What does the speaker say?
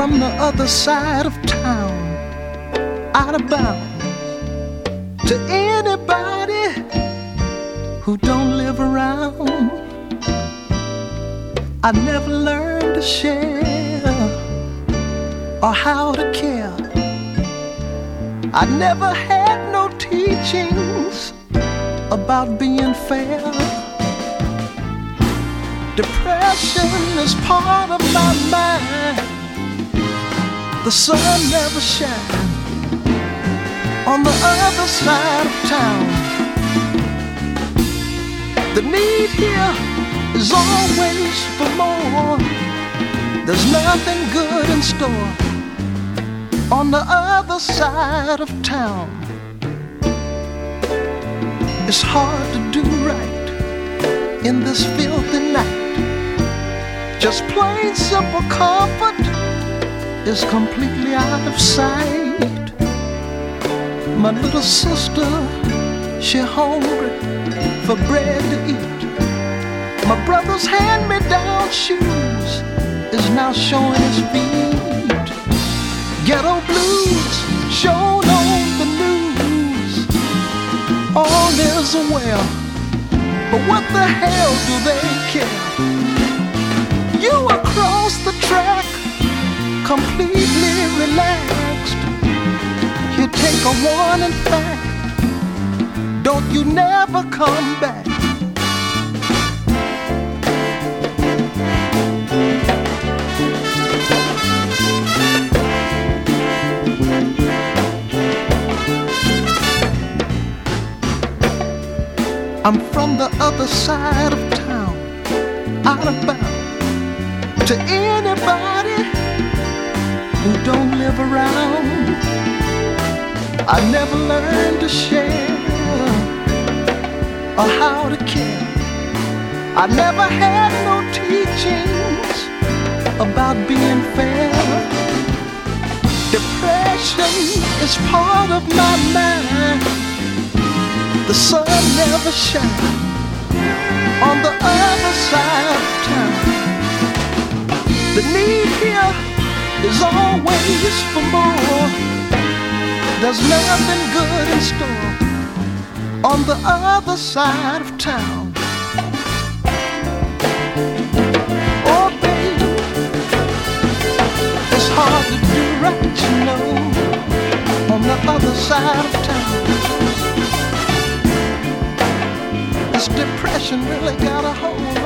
from the other side of town, out of bounds. To anybody who don't live around, I never learned to share or how to care. I never had no teachings about being fair. Depression is part of my mind. The sun never shines on the other side of town. The need here is always for more. There's nothing good in store on the other side of town. It's hard to do right in this filthy night. Just plain simple comfort is completely out of sight. My little sister, she hungry for bread to eat. My brother's hand-me-down shoes is now showing his feet. Ghetto blues shown on the news. All is well, but what the hell do they care? You across the track, completely relaxed. You take a warning fact, don't you never come back. I'm from the other side of town, out of bounds. To anybody who don't live around, I never learned to share or how to care. I never had no teachings about being fair. Depression is part of my mind. The sun never shines on the other side of town. The need here is always for more. There's nothing good in store on the other side of town. Oh, baby, it's hard to do right, you know, on the other side of town. This depression really got a hold